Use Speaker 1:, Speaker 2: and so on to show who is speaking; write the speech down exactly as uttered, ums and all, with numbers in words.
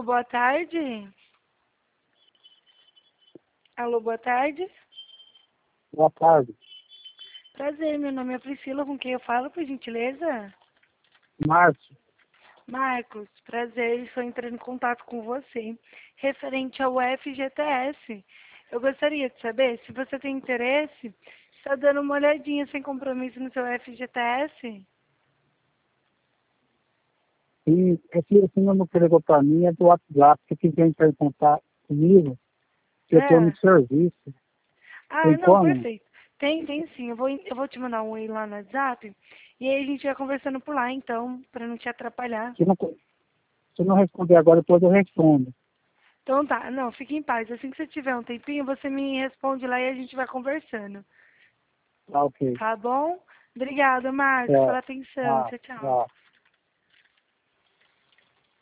Speaker 1: boa tarde. Alô, boa tarde.
Speaker 2: Boa tarde.
Speaker 1: Prazer, meu nome é Priscila, com quem eu falo, por gentileza?
Speaker 2: Márcio.
Speaker 1: Marcos, prazer, estou entrando em contato com você, referente ao F G T S. Eu gostaria de saber se você tem interesse, está dando uma olhadinha sem compromisso no seu F G T S?
Speaker 2: E esse, esse número que ligou para mim é do WhatsApp. Se quiser entrar em contato comigo, que eu estou
Speaker 1: É.
Speaker 2: no serviço.
Speaker 1: Ah,
Speaker 2: Tem
Speaker 1: não,
Speaker 2: como?
Speaker 1: perfeito. Tem, tem sim. Eu vou, eu vou te mandar um e-mail lá no WhatsApp e aí a gente vai conversando por lá, então, para não te atrapalhar.
Speaker 2: Se não, se não responder agora, depois eu respondo.
Speaker 1: Então tá, não, fique em paz. Assim que você tiver um tempinho, você me responde lá e a gente vai conversando.
Speaker 2: Tá ok.
Speaker 1: Tá bom? Obrigada, Marcos,
Speaker 2: É.
Speaker 1: pela atenção.
Speaker 2: Ah,
Speaker 1: Tchau, tchau.
Speaker 2: tá.